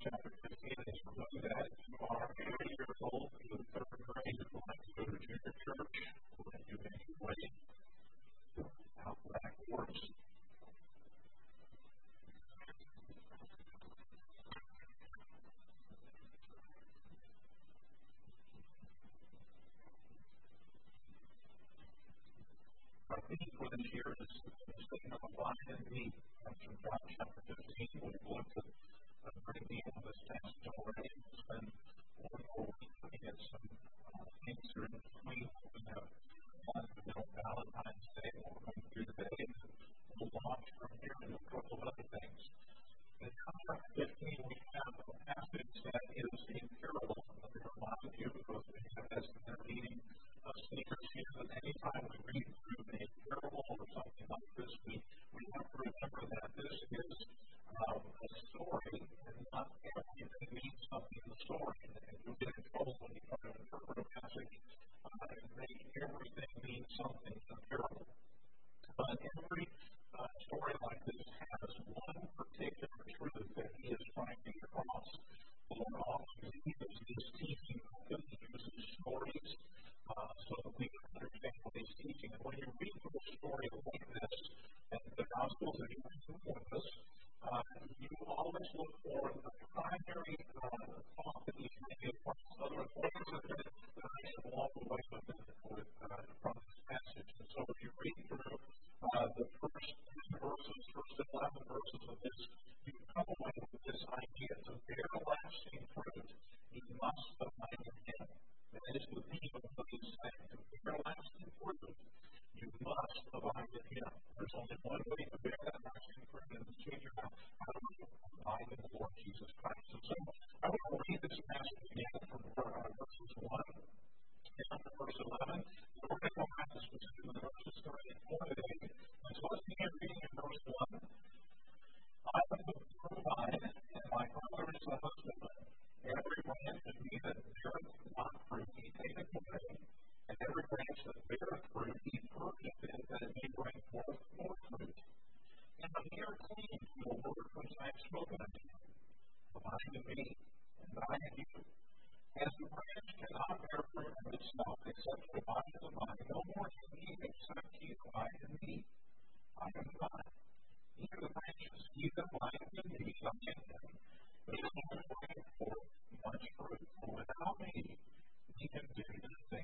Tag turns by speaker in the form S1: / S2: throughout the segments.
S1: chapter 15, as you look at that, you are 30 years old, you're in third grade, you're going to go to junior church, when you make your way out backwards. Our theme for this year is Satan of Abide in Me. That's from John chapter 15. We've looked at a great deal of this passage already. It's been one more week looking at some things that are in between what we have done on Valentine's Day, what we're going through today, and we'll launch from here into a couple of other things. In John chapter 15, we have a passage that is a parable. Let me remind you, because we have as an intervening speakers here, that anytime we read through a parable or something like this, we have to remember that this is a story, and not everything means something in the story. And you'll get in trouble when you try to interpret a passage and make everything mean something in a parable. But every story like this has one particular truth that he is trying to get across. The Lord often uses this teaching method. He uses stories so that we can understand what he's teaching. And when you read through a story like this, and the Gospels that you read with us, you always look for the primary thought that he's making across. Otherwise, what is it that I should walk away with from this passage? And so if you read through the first 10 verses, first 11 verses of this, you come away with this idea. It's a everlasting fruit. You must abide in him. That is the theme of what he's saying. To everlasting fruit, you must abide in him. There's only one way to bear that lasting fruit, and it's when you're out of abide in the Lord Jesus Christ. And so I want to read this passage again from verses 1 down to verse 11. So we're going to go back to specifically verses 3 and 4 today. And so let's begin reading in verse 1. I am the true vine, and my Father is the husbandman. Every branch in me that beareth not fruit, he taketh away, and every branch that beareth fruit, he purgeth it, that it may bring forth more fruit. And ye are clean through the word which I have spoken unto you. Abide in me, and I in you. As the branch cannot bear fruit of itself, except it abide in the vine, no more can ye, except ye abide in me. I am the vine. Ye are the branches. Ye that abide in me, I in him. But it will bring forth much fruit. For without me, ye can do nothing.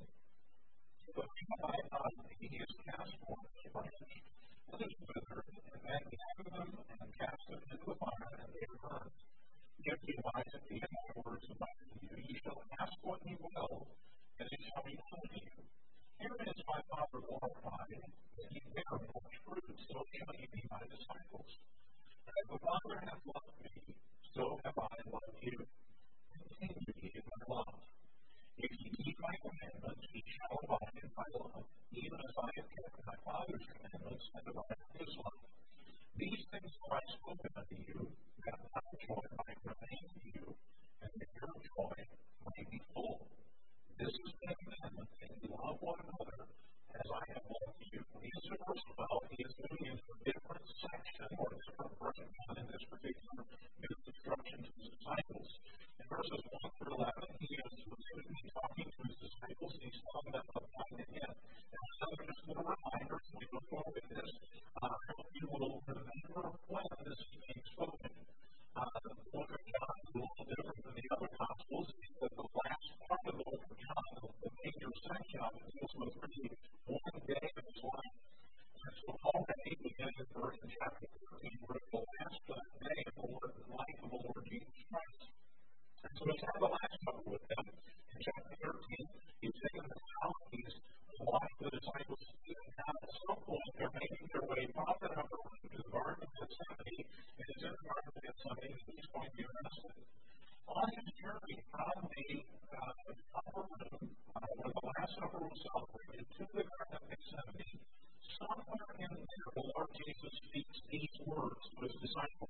S1: But if abide not in me, he is cast forth as a branch, and is withered, and men gather them and cast them into the fire, and they are burned. If ye abide in me, and my words abide in you, ye shall ask what ye will, and it shall be done to you. Herein is my Father glorified, that ye bear much fruit, so shall ye be my disciples. As the Father hath loved me, so have I loved you. Continue ye in my love. If ye keep my commandments, ye shall abide in my love, even as I have kept my Father's commandments and abide in his love. These things have I spoken unto you, that my joy might remain in you, and that your joy might be full. This is my commandment, that ye love one another, as I have loved you. When he is in verse 12, he is moving into a different section, or a different breakdown in this particular instruction to his disciples. In verses 1 through 11, he is specifically talking to his disciples, and he's telling them about him. And so just little reminders as we go forward in this, I hope you will remember when this is being spoken. The book of John is a little different than the other Gospels, because the last part of the book of John, the major section of it, deals with really one day of his life. And so already, beginning in chapter 13, we're at the last day of the life of the Lord Jesus Christ. And so he's had the last couple with them. In chapter 13, he's taken them out, he's watched the disciples even now. At some point, they're making their way up and up to the Garden of Gethsemane, and it's in the Garden of Gethsemane that he's going to be arrested. On his journey from the upper room, where the Last Supper was celebrated, to the Garden of Gethsemane, somewhere in there, the Lord Jesus speaks these words to his disciples.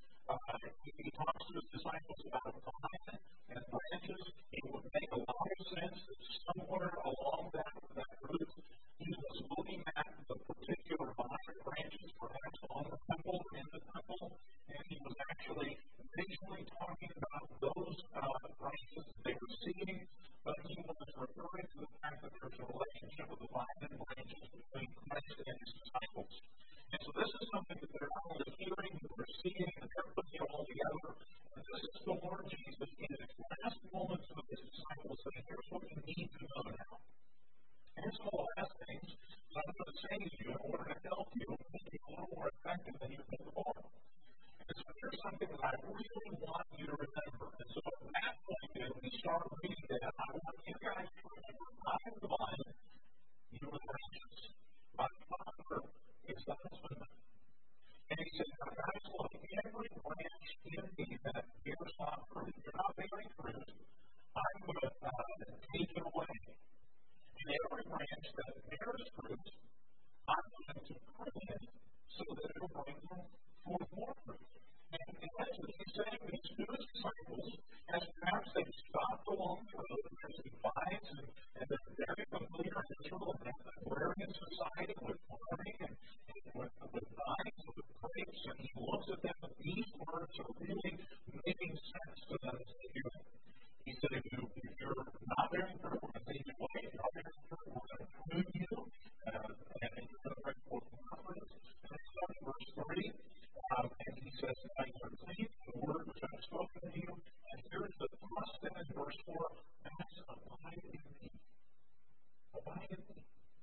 S1: He talks to his disciples about vine and branches. It would make a lot of sense that somewhere along that route, he was looking at the particular vine and branches between Christ and his disciples. And so this is something that they're not only hearing, but they're seeing, and they're putting it all together. And this is the Lord Jesus in his last moments with his disciples saying, here's what you need to know now. Here's some of the last things that I'm going to say to you in order to help you make you a little more effective than you've been before. And so here's something that I really want you to remember. And so at that point, when we start reading that, I want you guys to remember, I am the vine, you are the branches. My Father is the husbandman. And he said, now guys, look, every branch in me that bears not fruit, you're not bearing fruit, I'm going to take it away. And every branch that bears fruit, I'm going to prune it so that it will bring forth more fruit. And that's what he's saying to his disciples, as perhaps they've stopped along the road, and there's some vines, and they're very familiar in Israel, and they're agrarian society with farming, and with vines, and with grapes, and he looks at them, and these words are really making sense to them as they do it. He said, if you're not bearing fruit, we're going to take you away. If you're not bearing fruit, we're going to prune you, and you're going to bring forth more fruit. And then starting verse 3, and he says, now you are clean, the word which I have spoken to you. And here's the thrust in verse 4, that's abide in me. Abide in me.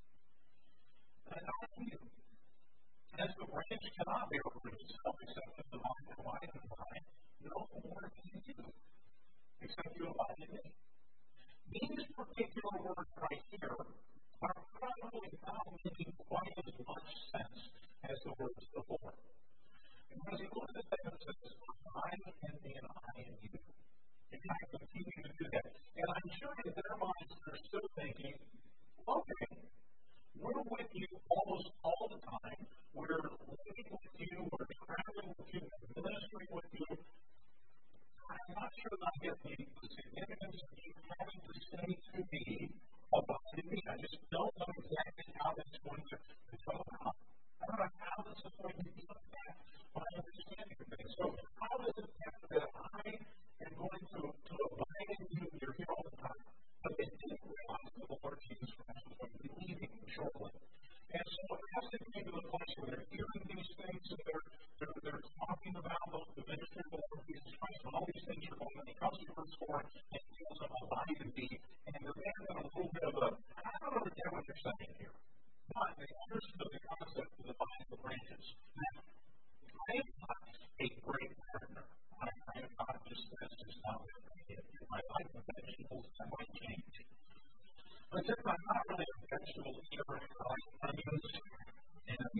S1: And how do you? As the branch cannot bear fruit itself, except as the vine abides in the vine, no more can you, except you abide in me. These particular words right here are probably not making quite as much sense as the words before. Because he looks at them and says, abide in me and I in you. And I continue to do that. And I'm sure in their minds they're still thinking, okay, we're with you almost all the time. We're living with you. We're traveling with you. We're ministering with you. I'm not sure that I get the significance of you having to say to me, abide in me. I just don't know exactly how that's going to come about. I don't know how this is going to impact my understanding of things. So how does it happen that I am going to abide in you? You're here all the time. But they didn't realize that the Lord Jesus Christ was going to be leaving shortly. And so as they came to the place where they're hearing these things and they're talking about the ministry of the Lord Jesus Christ and all these things are going on, he comes to verse 4 and he tells them, abide in me. And they're there in a little bit of a, I don't understand what you're saying here. But they understood the concept of the vine and the branches. Now, I am not a great gardener. I am not just not in my life of vegetables, that might change. But since I'm not really a vegetable eater, I like onions and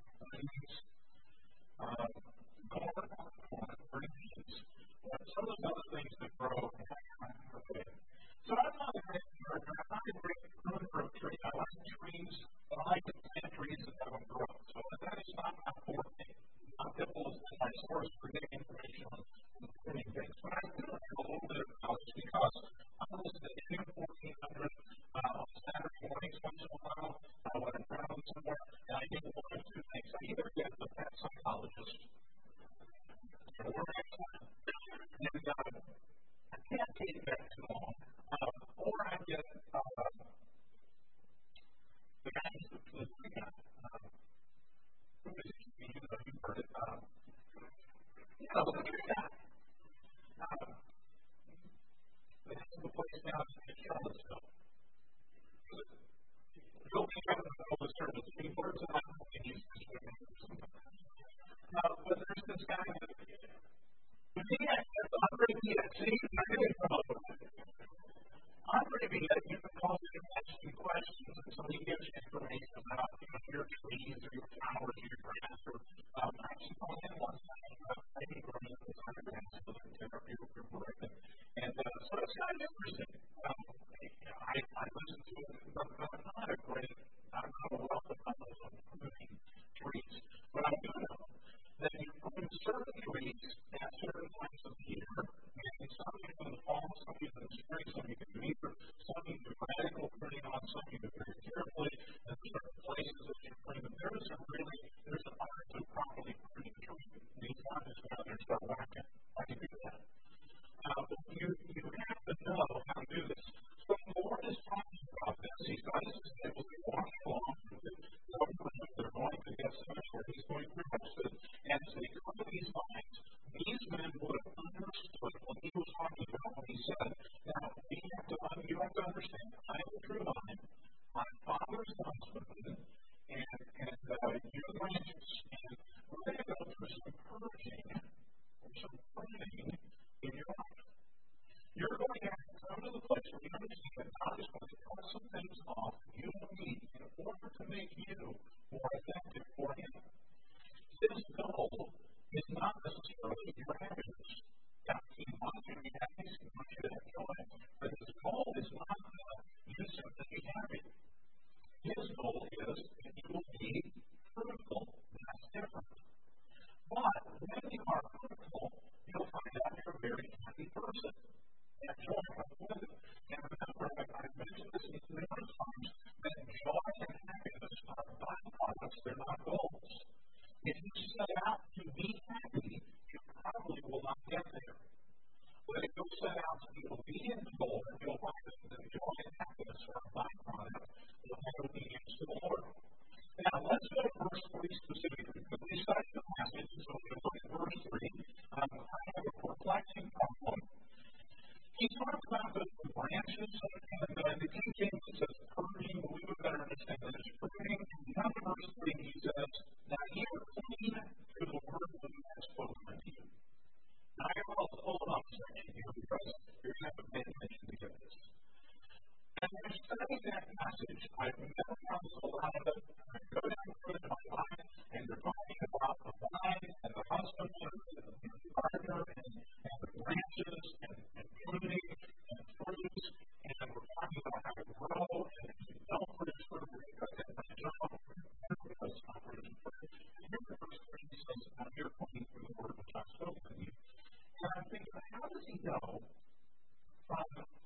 S1: corn, green beans, some of those other things that grow. Okay. So I'm not a great gardener. I'm not a great pruner of trees. I like trees, but I like to plant trees that have them grow. So that is not my forte. Not that was my source for getting information on pruning things. But I do have a little bit of knowledge because I listen to AM 1400 on Saturday mornings once in a while when I'm traveling somewhere, and I get one of two things. I either get the pet psychologist or and I can't take that too long. Or I get the guy who's the tree guy. Who is he? You know, you've heard it. The tree guy. The place down in Charlottesville. You'll be trying to know the service. People are telling me he needs to swim in or something. But there's this guy that Andre Viet. See, Andre Viet, you can call him and ask him questions, and so he gives you information about your trees or your flowers or your grass. Or I actually called him one time maybe growing up with other grass so that they're beautiful. And so it's kind of interesting. I listen to it, but I'm not a wealth of knowledge on pruning trees. But I do know that you prune certain trees at certain times of the year. And some you do in the fall, some you do in the spring, some you can do either. Some you do radical pruning on, some you do very carefully. And certain places that you prune them. There's an art to properly women and your branches. And we're going to go through some purging or some pruning in your life. You're going to have to come to the place where you understand that God is going to cut some things off that you don't need in order to make you more effective for Him. His goal is not necessarily your happiness. Now, He wants you to be happy, He wants you to have joy, but His goal is not you simply be happy. His goal is that you will be fruitful. That's different. But when you are fruitful, you'll find out you're a very happy person. That joy comes with it. And remember, I've mentioned this numerous times, that joy and happiness are byproducts, they're not goals. If you set out to be happy, you probably will not get there. But if you'll set out to be obedient to the Lord, you'll find that joy and happiness are a byproduct of that obedience to the Lord. Now, let's go to verse 3 specifically, because we studied the passage, so if you look at verse 3, I have a perplexing problem. He talks about the branches, and the King James says pruning, but we would better understand that as pruning. Now, in verse 3, he says, now you are clean through the word that He has spoken unto you. Now, I will hold on a second here, because you're going to have to pay attention to get this. And when I studied that passage, I've never found a lot of it. I go down through it in my life, and they're talking about the vine and the husbandman and the gardener and the branches and pruning and fruits, and we're talking about how to grow, and if you don't produce fruit, you've got that branch off, because it's not producing fruit. And here in verse 3, he says, now you're clean through the word which I've spoken to you. And I'm thinking, how does he go from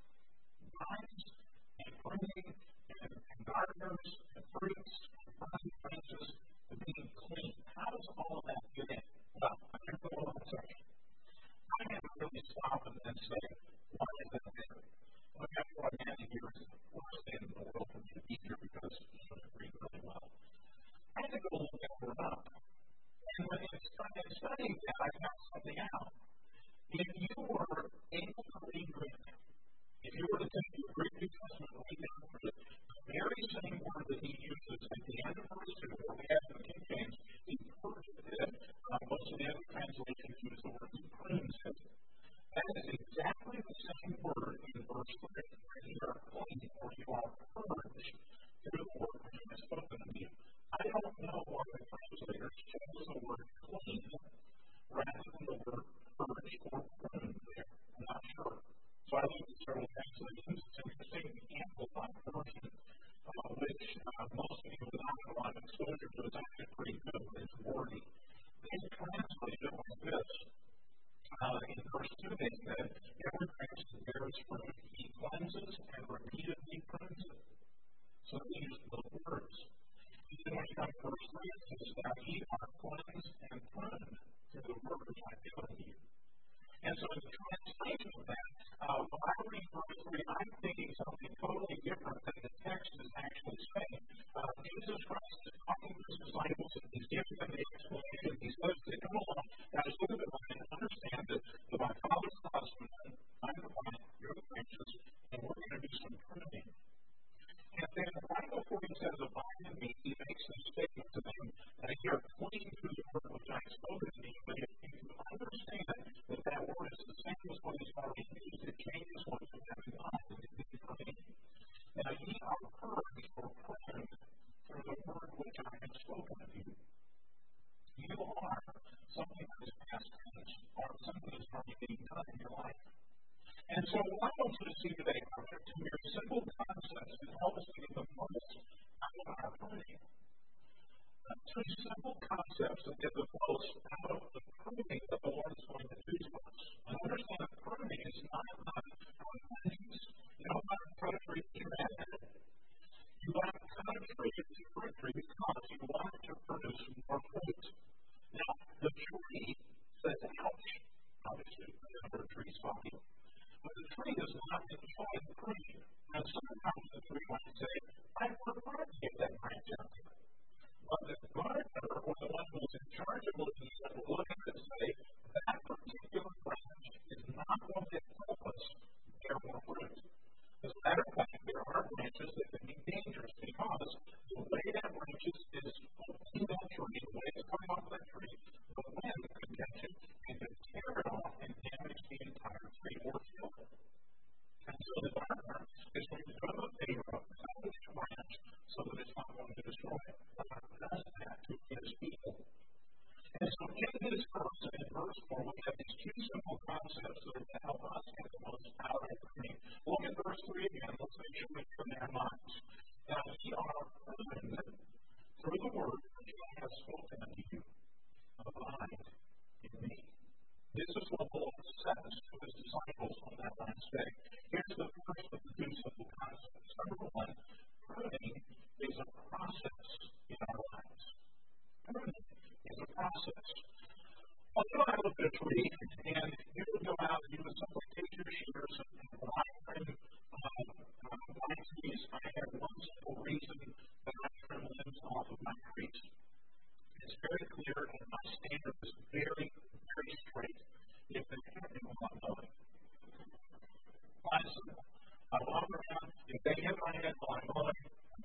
S1: vines and pruning and gardeners and fruits and vine branches to being clean? How does all of that fit in? Well, I'm going to go on a second. I have to really stop and say, why is that there? Well, after I got here, it's the worst thing in the world for me to be here because you don't read really well. I had to go look that word up. And when I started studying that, I found something out. If you were able to read Greek, if you were to take the Greek New Testament and read down through it, the very same word that he uses at the end of verse 2, where we have the King James, he purges it. Most of the other translations use the word he prunes it. That is exactly the same word in verse 3, where you are clean or you are purged through the word which I have spoken to you. I don't know why the translators chose the word clean rather than the word purge or prune there. I'm not sure. So I looked at several translations. It's interesting, the Amplified version, which most of you would not have a lot of exposure to, is actually pretty good, but it's wordy. They translate it like this. In verse 2, they said, every branch that bears fruit, he cleanses and repeatedly prunes it. So they use both words. And then when you come to verse 3, it says, now ye are cleansed and pruned through the word which I've given you. And so in the translation of that, when I read verse 3, I'm thinking something totally different than the text is actually saying. Jesus Christ is talking to his disciples and he's giving them the explanation. He says, come along, now just look at the vine and understand that my Father's the husbandman, I'm the vine, you're the branches, and we're going to do some pruning. And then right before he says, abide in me, he makes this statement to them, that you're clean through the word which I have spoken to you. But if you understand that that word is the same as what he's already used, it changes what you have in mind and it means for me. Now ye are purged or pruned through the word which I have spoken of you. You are something that is past tense, or something that is already being done in your life. And so what I want you to see today are two very simple concepts that help us to get the most out of our pruning. Two simple concepts that get the most out of the pruning that the Lord is going to do to us. And understand that pruning is not about vengeance. You don't want to cut a tree that you're mad at. You want to cut a tree that's a fruit tree because you want it to produce more fruit. Now, the tree says, ouch, obviously, whenever a tree is talking. But the tree does not enjoy the pruning. Now, sometimes the tree might say, I prefer to get that branch out here. But the gardener, or the one who is in charge of looking at it, will look at it and say, that particular branch is not going to help us bear more fruit. As a matter of fact, there are branches that can be dangerous because the way process. Well, you and I looked at a tree, and you would go out and you would simply take your shears and my trees. I have one simple reason that I trim limbs off of my trees. It's very clear, and my standard is very, very straight. If they hit me while I'm mowing, I walk around. If they hit my head while I'm mowing,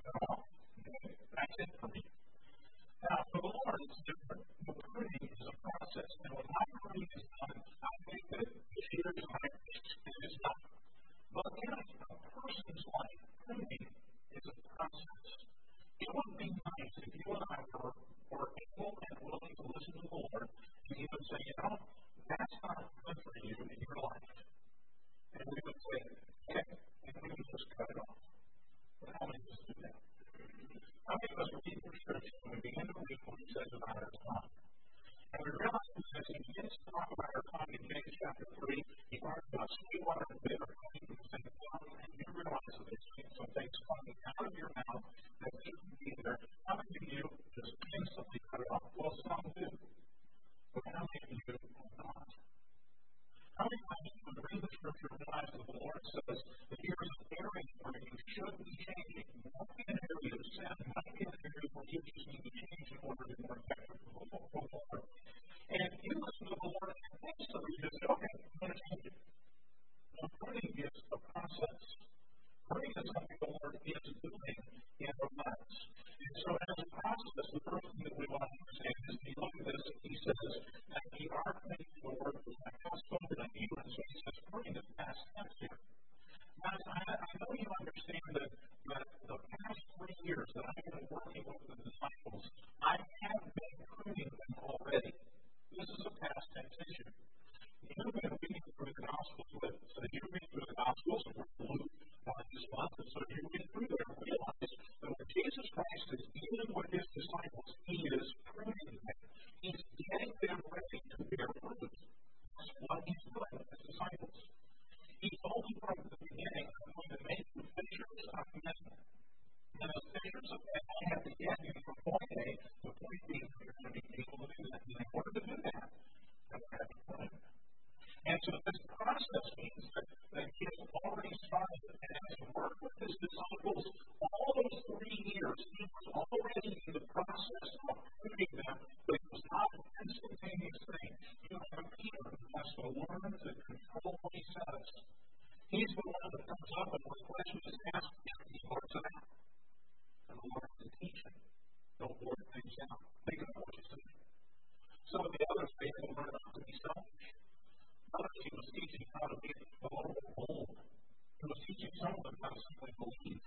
S1: that's it for me. Now, for the Lord, it's different. The pruning is a process, and when my pruning is done, I think that the shears and my it is done. But in a person's life, pruning is a process. It would be nice if you and I were able and willing to listen to the Lord, and He would say, that's not good for you in your life. And we would say, okay, and we would just cut it off. But how many of us do that? How many of us read the scripture and we begin to read what He says about our tongue? And we realize that as He begins to talk about our tongue in James chapter 3, He talks about sweet water and bitter coming from the same tongue, and you realize that there's some things coming out of your mouth that shouldn't be there. How many of you just instantly cut it off? Well, some do. But how many of you have not? How many times when we read the scripture and realize that the Lord says that here is an area where you should be changing? It might be an area of sin. It might be an area where you just need to change in order to be more effective for the Lord. And you listen to the Lord and instantly you just say, okay, I'm going to change it. Now, pruning is a process. Pruning is something the Lord is doing in our lives. And so as a process, the first thing that we want to understand is we look at this and He says that we are making the word that I have spoken unto you. And so He says, pruning is past tense here. Now, I know you understand that the past 3 years that I've been working with the disciples, I have been pruning them already. This is a past tense issue. You've been reading through the Gospels with, so you read through the Gospels and we're Luke this month, and so you read through there and realize that when Jesus Christ is dealing with His disciples, He is pruning them. He's getting them ready to bear fruit. That's what He's doing with His disciples. He told them from the beginning, I'm going to make you fishers of men. And as fishers of men, I have to get you from point A to point B, and you're going to be able to do that. And in order to do that, I'm going to have to prune. And so this process means that He has already started and has worked with His disciples all those 3 years. He was already in the process of pruning them, but it was not an instantaneous thing. You have Peter who has to learn to control what he says. He's the one that comes up and when a question is asked, he blurts it out. And the Lord has to teach him. Don't blurt things out. Think about what you say. Some of the others, they had to learn not to be selfish. Others, He was teaching how to be a little more bold. He was teaching some of them how to simply believe.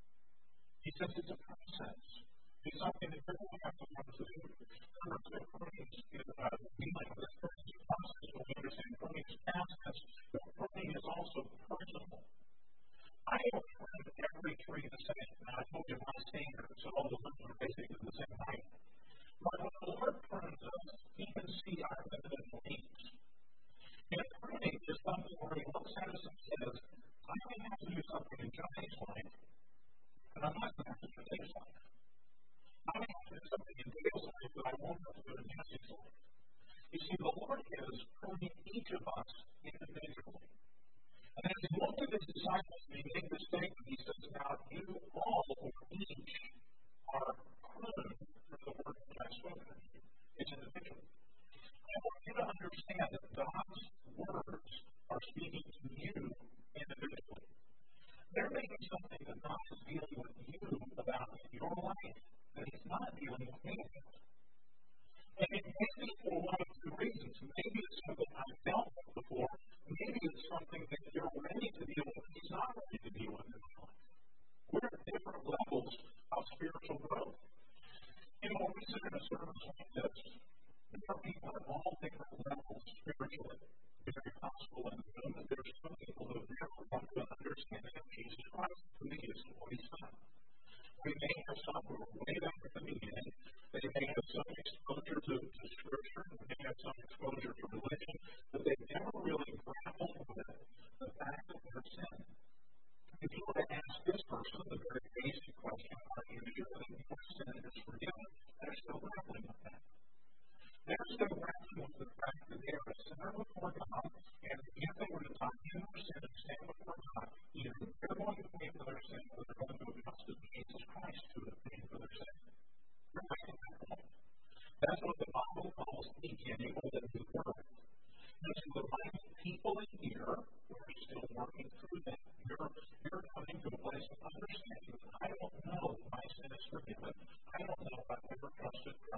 S1: He says it's a process. It's something that you're going to have to learn to do. First, the pruning is dealing with this pruning is a process. When we understand pruning is past tense, but pruning is also personal. I don't prune every tree the same. Now, I told you my standard, so all the limbs are basically the same height. But when the Lord prunes us, He can see our limited needs. And pruning is something where He looks at us and says, I may have to do something in Johnny's life, but I'm not going to have to do Dave's life. I may have to do something in Dale's life, but I won't have to do it in Jesse's life. You see, the Lord is pruning each of us individually. And as He looked at His disciples and He made this statement, He says, now you all or each are pruned through the word that I've spoken to you. It's individual. I want you to understand that God's words are speaking to you individually. There may be something that God is dealing with you about in your life that He's not dealing with me about. And it may be for one of two reasons. Maybe it's something I've dealt with before. Maybe it's something that you're ready to deal with. He's not ready to deal with in your life. We're at different levels of spiritual growth. When we sit in a service like this, there are people at all different levels spiritually. There's a gospel in the room, and there's some people who have never come to an understanding of Jesus Christ, who He is and what He's done. We may have some who are way back at the beginning. They may have some exposure to Scripture. They may have some exposure to religion, but they've never really grappled with the fact that they're sin. If you were to ask this person the very basic question, are you sure that your sin is forgiven? They're still grappling with that. There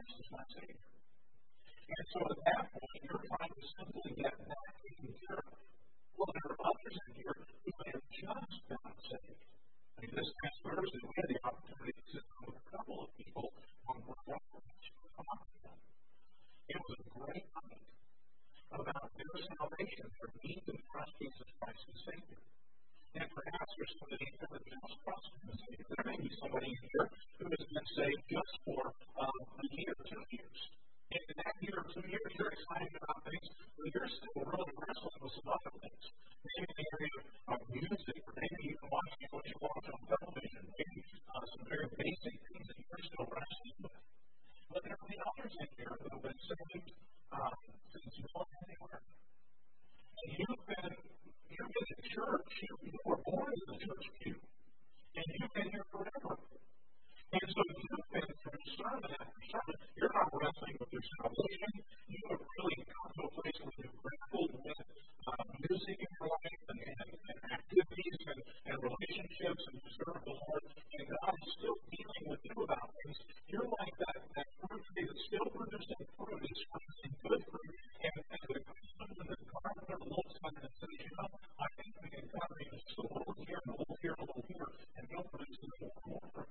S1: Christ as my Savior. And so at that point, you're trying to simply get that taken care of. Well, there are others in here who have just gotten saved. I mean, this past Thursday, we had the opportunity to sit down with a couple of people on Broadway to talk to them. It was a great night about their salvation, their need to trust Jesus Christ as Savior. And perhaps there's somebody here that just trusts Him as Savior. There may be somebody here who has been saved just for a year, 2 years. And in that year or 2 years, you're excited about things, but you're still really wrestling with some other things. Maybe in the area of music, or maybe even watching what you watch on television, maybe some very basic things that you're still wrestling with. But there will be others in here who have been saved since long anywhere. And you've been in church, you were born in the church pew, and you've been here forever. And so you've been through sermon after sermon. You're not wrestling with your salvation. You have really come to a place where you've grappled with music in your life and activities and relationships, and you serve the Lord, and God is still dealing with you about things. You're like that fruit tree that's still producing fruit. It's producing good fruit. And the Christian and the gardener looks at it and says, I think we can cover you just a little here, and a little here, and a little here, and you'll produce more fruit.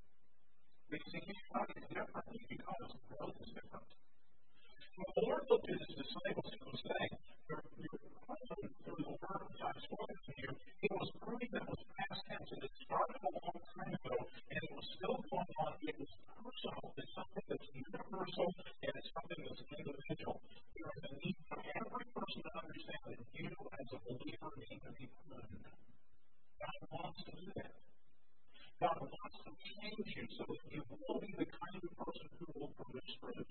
S1: But you see, each body is different because growth is different. When the Lord looked at His disciples, He was saying, you're growing through the Word that I've spoken to you. It was proving that was past tense, and it started a long time ago, and it was still going on. It was personal. It's something that's universal, and it's something that's individual. There is a need for every person to understand that you, as a believer, need to be pruned. God wants to do that. God wants to change you so that you will be the kind of person who will produce fruit.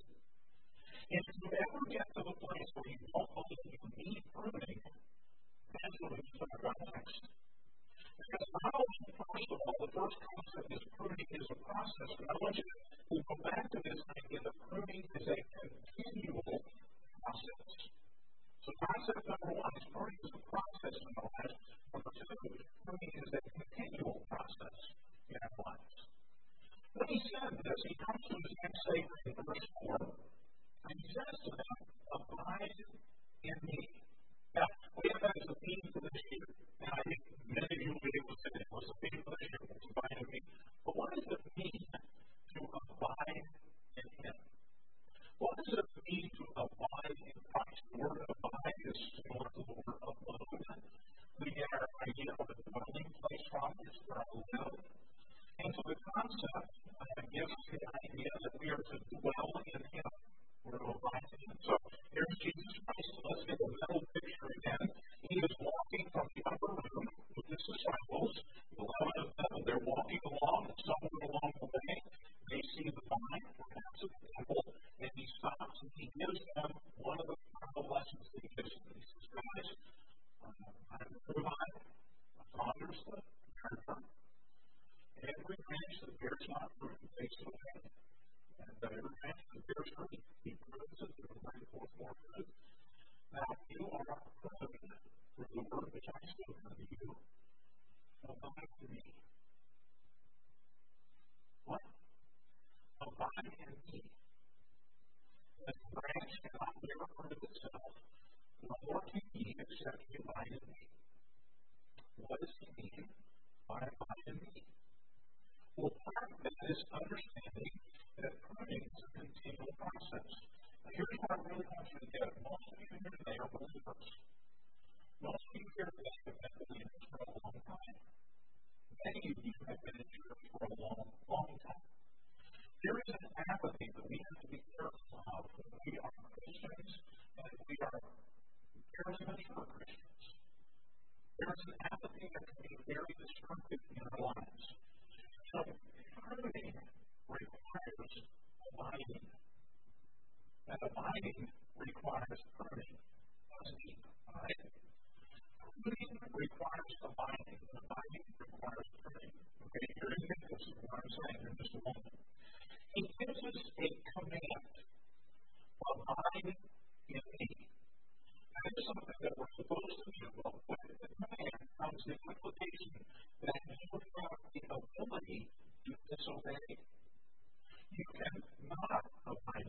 S1: And if you ever get to the place where you don't believe you need pruning, that's what we talk about next. Because not only, first of all, the first concept is pruning is a process, but I want you to go back to this idea that pruning is a continual process. So concept number one is pruning is a process in our lives. Number two, pruning is a continual process in our lives. When He said this, He comes to His next statement in verse 4, and He says to them, abide in me. Now, we have that as a theme for this year. And I think many of you will be able to say, what's the theme for this year? What's abide in me? But what does it mean to abide in Him? What does it mean to abide in Christ? The word abide is similar to the word abode. We get our idea of a dwelling place from it. It's where I live. And so the concept gives us the idea that we are to dwell in Him. We're to abide in Him. So here's Jesus Christ. Let's get the mental picture again. He is walking from the upper room with His disciples, 11 of them. They're walking along, and somewhere along the way, they see the vine, perhaps at the temple, and He stops and He gives them one of the lessons that He gives them. He says, guys, I'm the true vine. My Father's the gardener. Every branch that bears not fruit, He takes it away. And every branch that bears fruit, He prunes it to bring forth more fruit. Now, you are pruned through the word which I spoke unto you. Abide in me. What? Abide in me. The branch cannot bear fruit of itself, nor can ye except ye abide in me. What does He mean by abide in me? Well, part of that is understanding that pruning is a continual process. Now, here's what I really want you to get. Most of you here today are believers. Most of you here today have been believers for a long time. Many of you have been in church for a long, long time. There is an apathy that we have to be careful of when we are Christians and we are fairly mature Christians. There is an apathy that can be very destructive in our lives. So, pruning requires abiding. And abiding requires pruning. That's deep, right? Pruning requires abiding. And abiding requires pruning. Okay, you're going to get this is what I'm saying in just a moment. He gives us a command. Abide in me. That is something that we're supposed to do. But with the command comes the implication that you have the ability to disobey. You cannot abide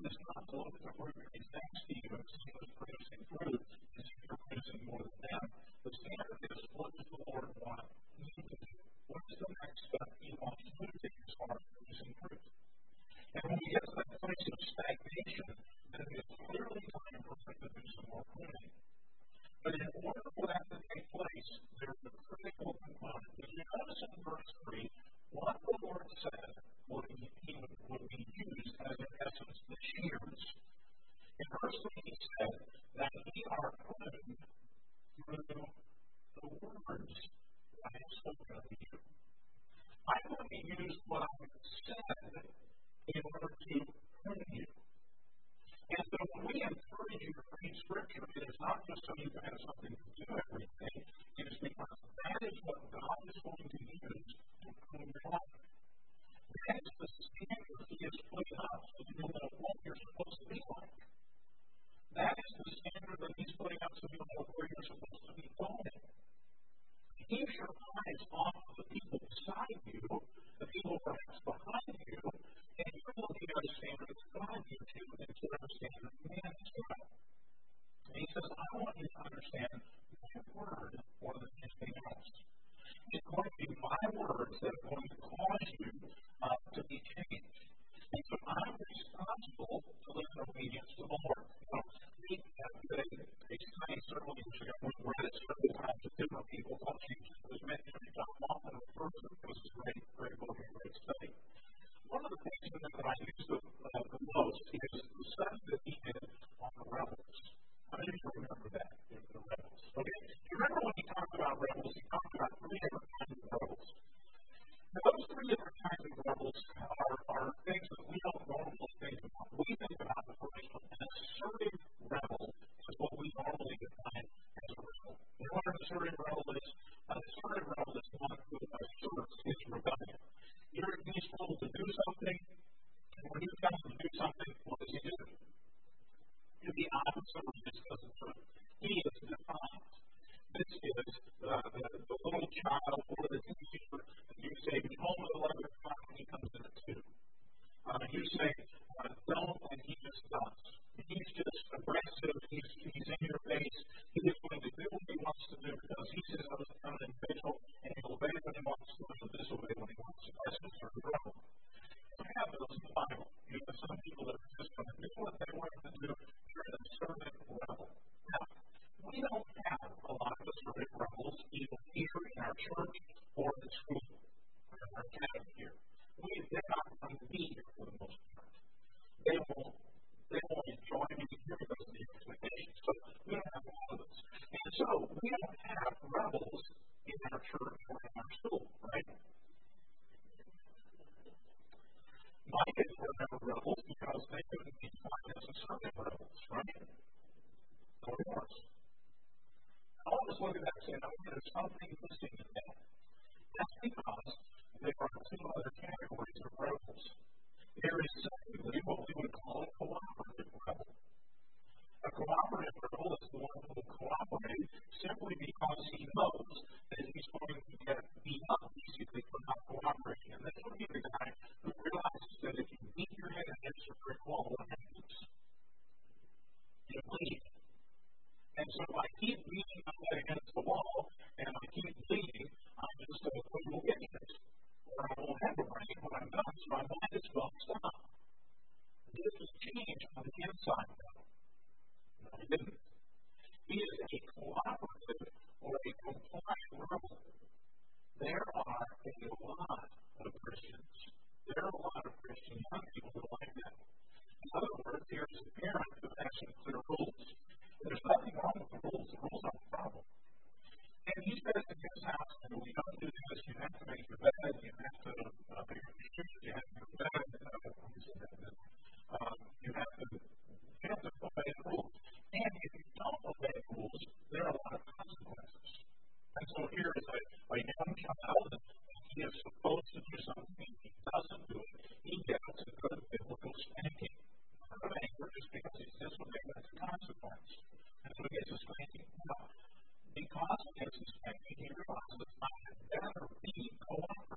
S1: is not to look at the fruit that he's next to you and see who's producing fruit and see if you're producing more than them. The standard is, what does the Lord want you to do? What is the next step he wants you to take as far as producing fruit? And when we get to that place of stagnation, then it's clearly time for us to do some more pruning. But in order for that to take place, there's a critical component. Did you notice in verse 3 what the Lord said would be used as, in essence, the shears? In verse 3 he said that ye are pruned through the words I have spoken unto you. I'm going to use what I have said in order to prune you. And so when we encourage you to read Scripture, it is not just so you can have something to do every day. It is because that is what God is going to use to prune your life. That is the standard he has put up so you know what you're supposed to be like. That is the standard that he's putting up so you know where you're supposed to be going. Keep your eyes off of the people beside you, the people perhaps behind you, and you're looking at a standard that God gives you instead of a standard man has given. And he says, I want you to understand my word more than anything else. It's going to be my words that are going to cause you to be changed. And so I'm responsible to live in obedience to the Lord. We studied several years ago, we read it several times with different people called Jesus. It was mentioned in John often refers to it because it's a great book and a great study. One of the things that I use the most is the study that he did on the rebels. How many of you remember that? The rebels. Okay. You remember when he talked about rebels, he talked about 3 different kinds of rebels. Now, those 3 different kinds of rebels are things that we don't normally think about. We think about the first one. An assertive rebel is what we normally define as a rebel. You know what an assertive rebel is? An assertive rebel is one who asserts his rebellion. He's told to do something, and when you tell him to do something, what does he do? The opposite of this doesn't do it. He is defiant. This is the little child or the teenager. You say, be home at 11 o'clock, and he comes in at 2. You say, don't, and he just does. He's just aggressive. He's in your face. He is going to do what he wants to do because he says I was an individual, and he'll obey when he wants to, and he'll disobey when he wants to. That's a certain rebel. You have those in the Bible. You have some people that are just going to do what they want to do. You're an assertive rebel. Now, we don't have a lot of assertive rebels either here in our church or in school or in our academy here. They're not going to be here for the most part. They won't enjoy being here because of the expectations. So we don't have a lot of those. And so we don't have rebels in our church or in our school, right? My kids were never rebels because they couldn't be defined as assertive rebels, right? Nobody was. I always look at that and say, no, there's something missing in that. That's because there are 2 other categories of rebels. There is secondly what we would call a cooperative rebel. A cooperative rebel is the one who will cooperate simply because he knows that he's going to get beat up basically for not cooperating. And this would be the guy who realizes that if you beat your head against a brick wall, what happens? You bleed. And so if I keep beating my head against the wall and I keep bleeding, I'm just a total idiot. Or I won't have a brain when I'm done, so I might as well stop. This is change on the inside, though. No, he didn't. He is a cooperative or a compliant rebel. There are a lot of Christians. There are a lot of Christian young people who are like that. In other words, here's a parent who has some clear rules. There's nothing wrong with the rules. The rules aren't a problem. And he says in his house, we don't do this. You have to make your bed. You have to pick up your shoes. You have to go to bed. You have to obey the rules. And if you don't obey the rules, there are a lot of consequences. And so here is a young child, and he is supposed to do something. If he doesn't do it, he gets a good biblical spanking. Not of anger, just because he's disobeying, that's a consequence. And so he gets a spanking. Now, because he gets a spanking, he realizes I had better be cooperative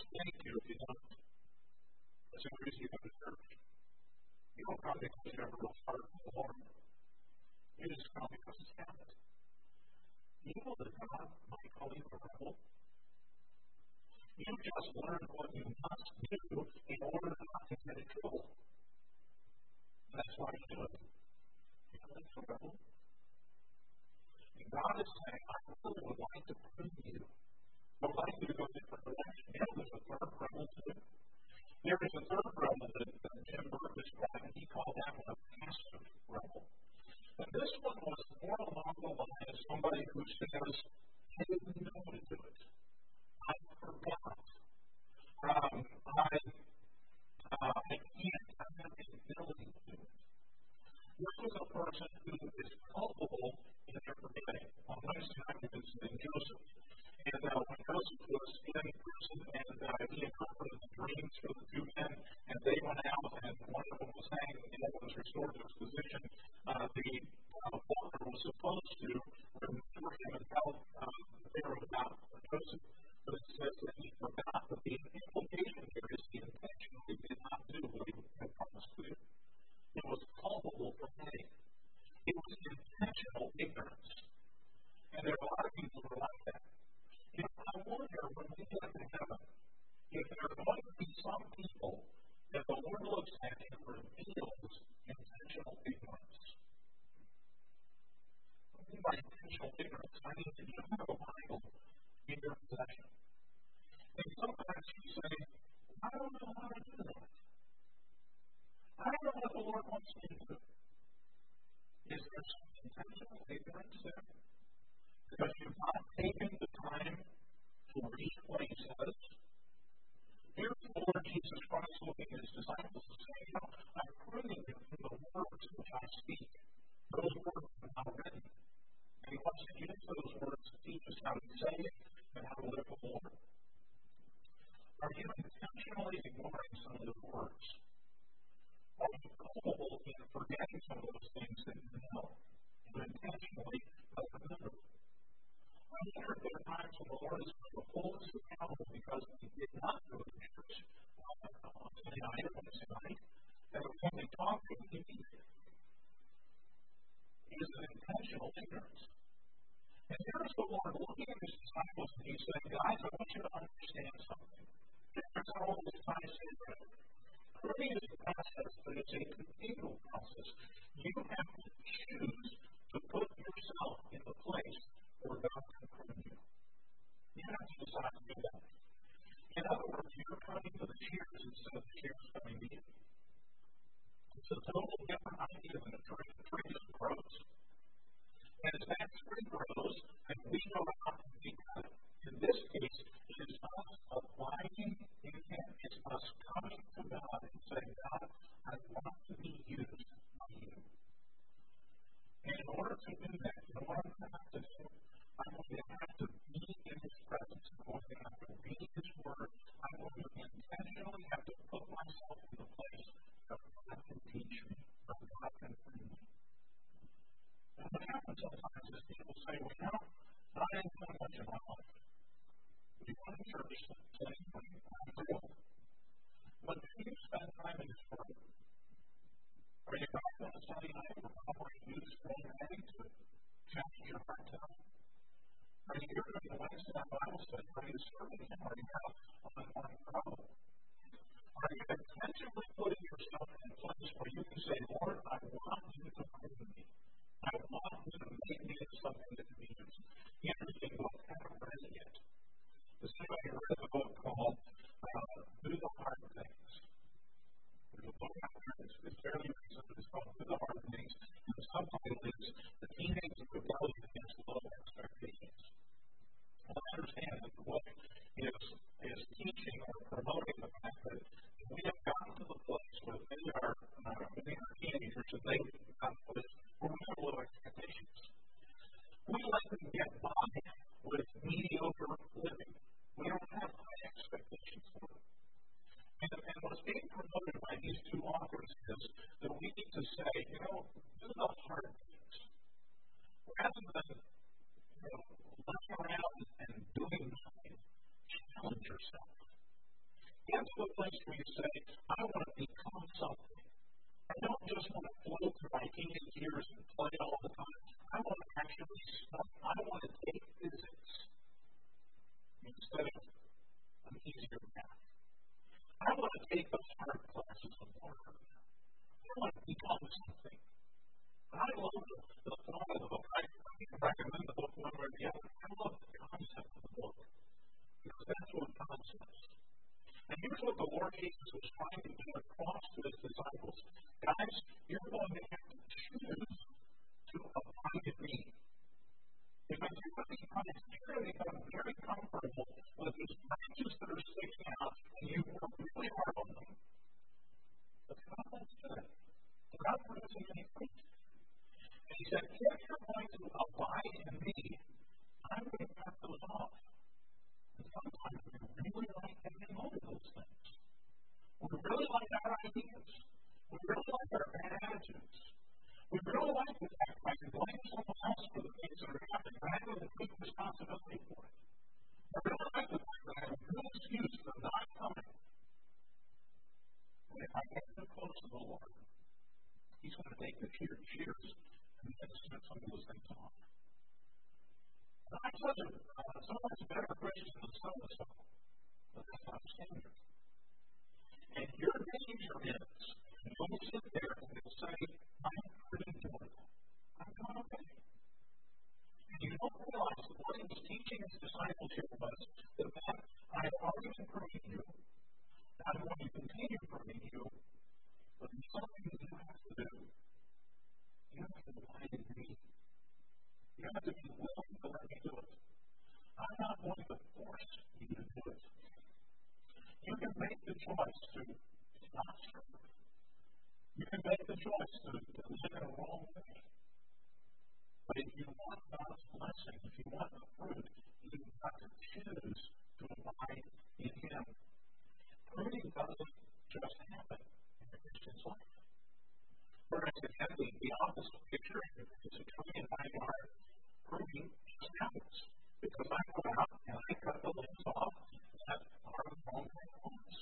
S1: spank you if you don't. That's the only reason you go to church. You don't come because you have a real heart for the Lord. You just come because it's habit. You know that God might call you a rebel. You just learned what you must do in order not to get in trouble. That's why you do it. You know that's a rebel. And God is saying, I really would like to prove you. I would like you to go a different direction. You know there's a third rebel too. There is a third rebel that Jim Burke described, and he called that one a passive rebel. And this one was more along the line of somebody who says, I didn't know to do it. I forgot. I can't. I have the ability to do it. This was a person who is culpable in their forgetting. On Wednesday night, we visited Joseph. And when Joseph was in prison and he interpreted the dreams for the two men, and they went out, and one of them was saying, was restored to his position, the father was supposed to remember him and tell Pharaoh about Joseph. But it says that he forgot. But the implication here is he intentionally did not do what he had promised to do. It was culpable for forgetting. It was intentional ignorance. And there are a lot of people who are like that. I wonder when we get to heaven, if there are going to be some people that the Lord looks at and reveals intentional ignorance. What do you mean by intentional ignorance? I mean, if you have a Bible in your possession, and sometimes you say, I don't know how to do that. I don't know what the Lord wants me to do. Is there some intentional ignorance there? Because you've not taken the time to read what he says. Here's the Lord Jesus Christ looking at his disciples and saying, I'm pruning you from the words which I speak. Those words are now written. And he wants to use those words to teach us how to say and how to live for the Lord. Are you intentionally ignoring some of those words? Are you culpable in forgetting some of those things that you know? You intentionally don't remember. I wonder if there are times when the Lord is going to hold us accountable because we did not go to church on Sunday night or Wednesday night, and when we talk to him, he needs it. It is an intentional ignorance. And here's the Lord looking at his disciples and he's saying, guys, I want you to understand something. There's all this time syndrome. Pruning is a process, but it's a continual process. You have to choose to put yourself in the place where God can prune you. You have to decide to do that. In other words, you're coming to the shears instead of the shears coming to you. It's a totally different idea than a tree. The tree just grows. And as that tree grows, and we go out and be cut. In this case, it is us abiding in him. It's us coming to God and saying, God, I want to be used by you. And in order to do that, you know what I'm going to have to do? I'm going to have to be in his presence. I'm going to have to read his word. I'm going to intentionally have to put myself in the place that God can teach me, that God can free me. And what happens sometimes is people say, well, I ain't done much in my life. You go to church Sunday morning, I'm real. But do you spend time in his word? Are you back on a Sunday night or are you just going ready to challenge your heart down? Are you here during the Wednesday night Bible study? Are you serving him? Are you out on the morning prowl? Are you intentionally putting yourself in a place where you can say, Lord, I want you to prune me. I want you to make me into something that can be used. Interesting book, I haven't read it yet. Does anybody read a book called Do the Hard Things? There's a book out there that's fairly recent. It's called Do the Hard Things. And the subtitle is The Teenage Rebellion Against Low Expectations. Well, I understand that the book is teaching or promoting the fact that we have gotten to the place where they are teenagers and they've gotten to the place where we have low expectations. We let them get something. I love the thought of the book. I can recommend the book one way or the other. I love the concept of the book because that's what God says. And here's what the Lord Jesus was trying to do across to his disciples. Guys, you're going to have to choose to abide in me. Because you're going to become very comfortable with these branches that are sticking out, and you work really hard on them. But God won't do it. They're not producing any fruit. And he said, if you're going to abide in me, I'm going to cut those off. And sometimes we really like hanging on to those things. We really like our ideas. We really like our bad attitudes. We really like the fact that I can blame someone else for the things that are happening rather than take responsibility for it. I really like the fact that I have a good excuse for not coming. But if I get too close to the Lord, he's going to take the shears and then snip some of those things off. And I'm such a so much better Christian than so-and-so, but that's not standard. And your danger is, you'll sit there and you'll say, I'm pretty good. I'm doing okay. And you don't realize that what he was teaching his disciples here was that I have already been proving you, I'm going to continue proving you, but there's something that you have to do. You have to abide in me. You have to be willing to let me do it. I'm not going to force you to do it. You can make the choice to not serve. You can make the choice to live in a wrong way. But if you want God's blessing, if you want the fruit, you've got to choose to abide in him. Pruning doesn't just happen in a Christian's life. Whereas it has the opposite picture. It's a tree in my yard. Pruning just happens. Because I go out and I cut the limbs off that are the wrong ones.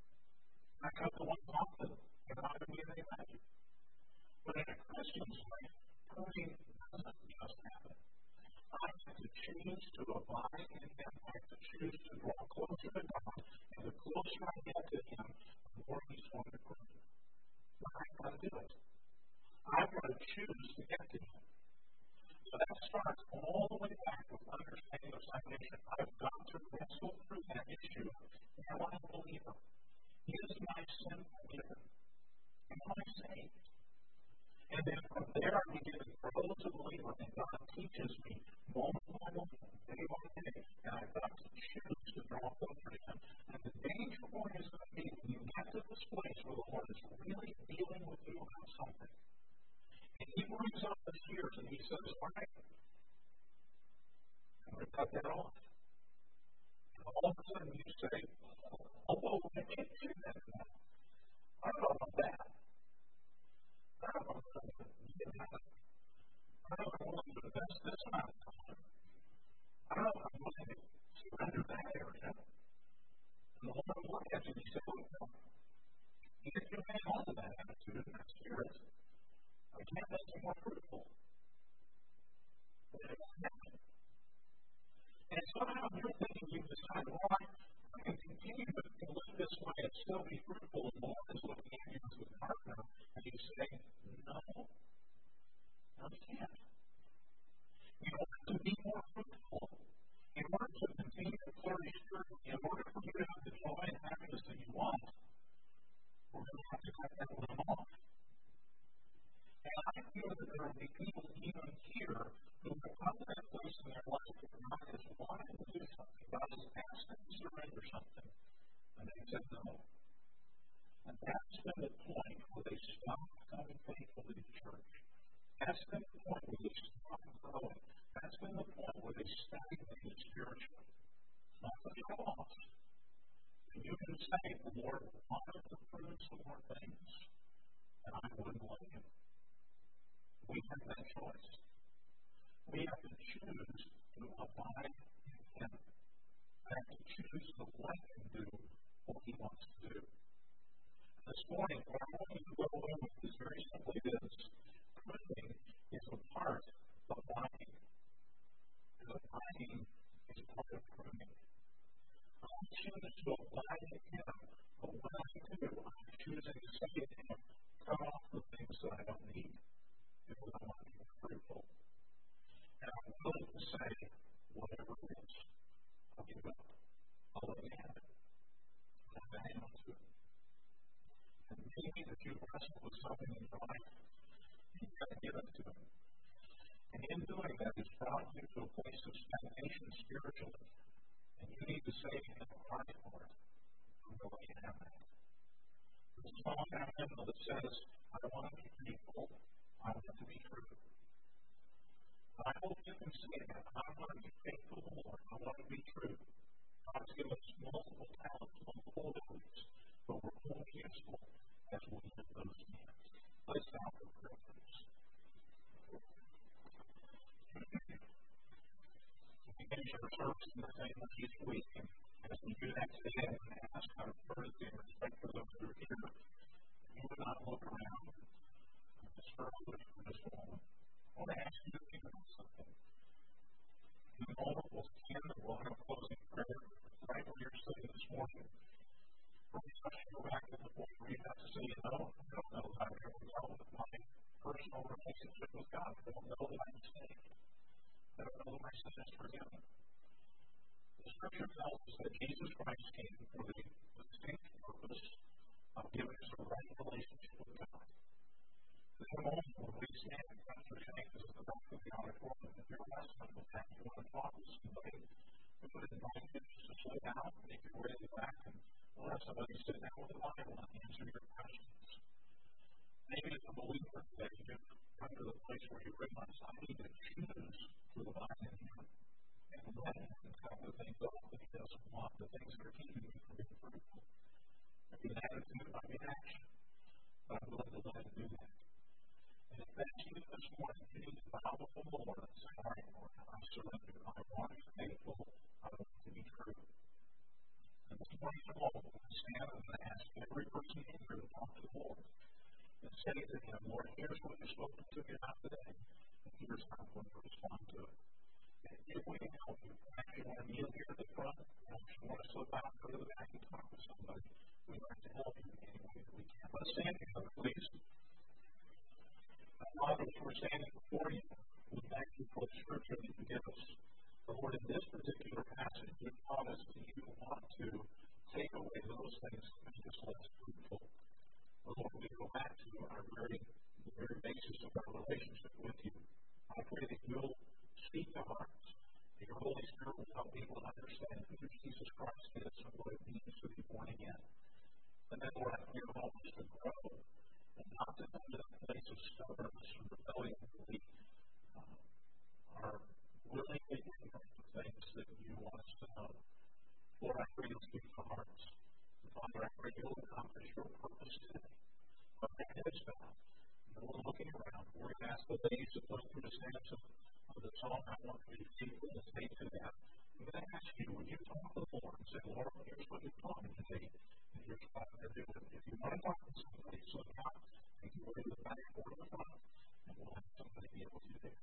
S1: I cut the ones off that are not going to give any value. But in a Christian's life, pruning doesn't just happen. I have to choose to abide in him. I have to choose to draw closer to God. And the closer I get to him, the more he's going to prune. But I've got to do it. I've got to choose to get to him. So that starts all the way back with understanding of salvation. I've got to wrestle through that issue. Am I a believer? Is my sin forgiven? Am I saved? And then from there I begin to grow as a believer, and God teaches me moment by moment, day by day, and I've got to choose to draw closer to him. And the danger point is going to be when you get to this place where the Lord is really dealing with you about something. And he brings up the shears and he says, all right, I'm going to cut that off. And all of a sudden you say, oh, I can't do that now. I don't know about that. I don't know if I'm going to get that. I don't know if I'm willing to invest this amount of time. I don't know if I'm willing to surrender that area. And the Lord will look at you and he said, look, if you hang on to that attitude and that spirit, I can't make you more fruitful. But it won't happen. And somehow you're thinking you've decided, well, I can continue to live this way and still be fruitful, and the Lord is looking at you as a partner, and you say, no, you can't. In order to be more fruitful, in order to continue to flourish spiritually, in order for you to have the joy and happiness that you want, we're going to have to cut that limb off. And I feel that there will be people even here who have come to that place in their life where God has wanted to do something. God has asked them to surrender something. And they said no. And that's been the point where they stopped coming faithfully to church. That's been the point where they stopped growing. That's been the point where they stagnated spiritually. Not that you're lost. And you can say, the Lord wanted to prove some more things. And I wouldn't let him. We have that choice. We have to choose to abide in him. I have to choose to let him do what he wants to do. This morning, what I want you to go away with is very simply this. Pruning is a part of abiding. And abiding is part of pruning. I choose to abide in him, but when I do, I'm choosing to say to him, cut off the things that I don't need because I want to be fruitful. And I'm willing to say, whatever it is, I'll give it up. I'll let you have it. I'll have to hang on to it. And maybe that you wrestle with something in your life, and you've got to give it to him. And in doing that, it's brought you to a place of stagnation spiritually. And you need to say to him, all right, Lord, I'm going to let you have that. There's a song out there that says, I want to be faithful. I want to be true. I hope you can say that. I want to be faithful to the Lord. I want to be true. God's given us multiple talents, multiple abilities, but we're only useful as we use those hands. Let's stop for prayer, please. We finish our service in the same way each week, and as we do that today, I'm going to ask out of courtesy and respect for those who are here, you would not look around just for just a moment. I want to ask you to think about something. In a moment, we'll stand and we'll have a closing prayer right where you're sitting this morning. Or we have to go back to the point where you have to say, I don't know that I've ever dealt with my personal relationship with God. I don't know that I'm saved. I don't know that my sin is forgiven. The Scripture tells us that Jesus Christ came for the distinct purpose of giving us a right relationship with God. There's a moment when we stand in front of your chambers at the back of the auditorium. If you're wrestling with that, you want to talk to somebody, we would invite you just to slow down, make your way to the back, and we'll have somebody sit down with the Bible and answer your questions. Maybe as a believer today, you've come to the place where you realize I need to choose to abide in Him and let Him cut the things off that He doesn't want, the things that are keeping you from being fruitful. Maybe an attitude, it might be an action, but I'm willing to let Him do that. And if that's you this morning, you need to bow before the Lord and say, all right, Lord, I surrender. I want to be faithful. I want to be true. And this morning, I'm going to stand and ask every person in here to talk to the Lord and say to Him, Lord, here's what you've spoken to me about today, and here's how I'm going to respond to it. And if we can help you, if you want to kneel here at the front, if you want to slip out and go to the back and talk to somebody, we'd like to help you in any way that we can. Let's stand together, please. Father, as we're standing before you, we thank you for the Scripture that you give us. Lord, in this particular passage, you taught us that you want to take away those things that make us less fruitful. Lord, we go back to the very basis of our relationship with you. I pray that you'll speak to hearts, that your Holy Spirit will help people understand who Jesus Christ is and what it means to be born again. And then, Lord, I pray you'll help us to grow and not to come to that place of stubbornness and rebellion where we are willingly ignorant of things that you want us to know. Lord, I pray you'll speak to hearts. And Father, I pray you'll accomplish your purpose today. Our head is bowed. No one looking around. We're going to ask the ladies to play through the stanza of the song. I want to be faithful and stay to that. I'm going to ask you, would you talk to the Lord and say, Lord, here's what you've taught me today, and here's what I'm going to do with it. If you want to talk to somebody, slip out and you go to the back or to the front, and we'll have somebody be able to do that.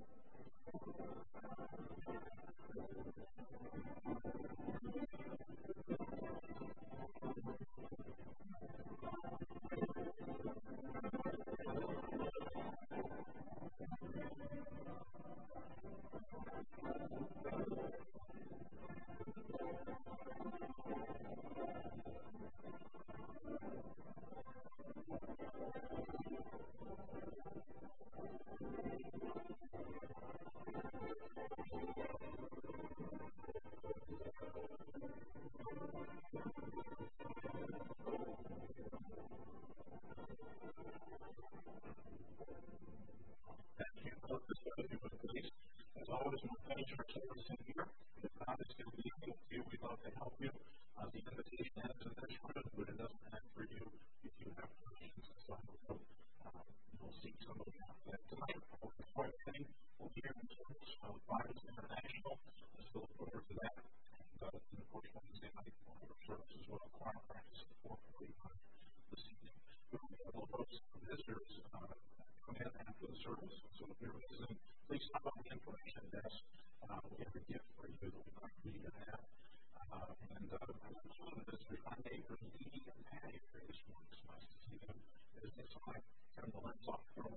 S1: As always, we'll finish our service in here. If God is convenient with you, we'd love to help you. The invitation ends in this room, but it doesn't end for you if you have questions. So we'll see somebody out there tonight. Before everything, we'll be here in service with Bibles International. Let's look forward to that. And of course, Wednesday night, we'll have our service as well. Choir practice at 4:45 this evening. We will be able to host visitors come in after the service. So if you're visiting, please stop on the information desk. We have a gift for you that we'd like for you to have. And some of the visitors, I made for Edie and Patty here this morning. It's nice to see them. It's like turn the lights off, throw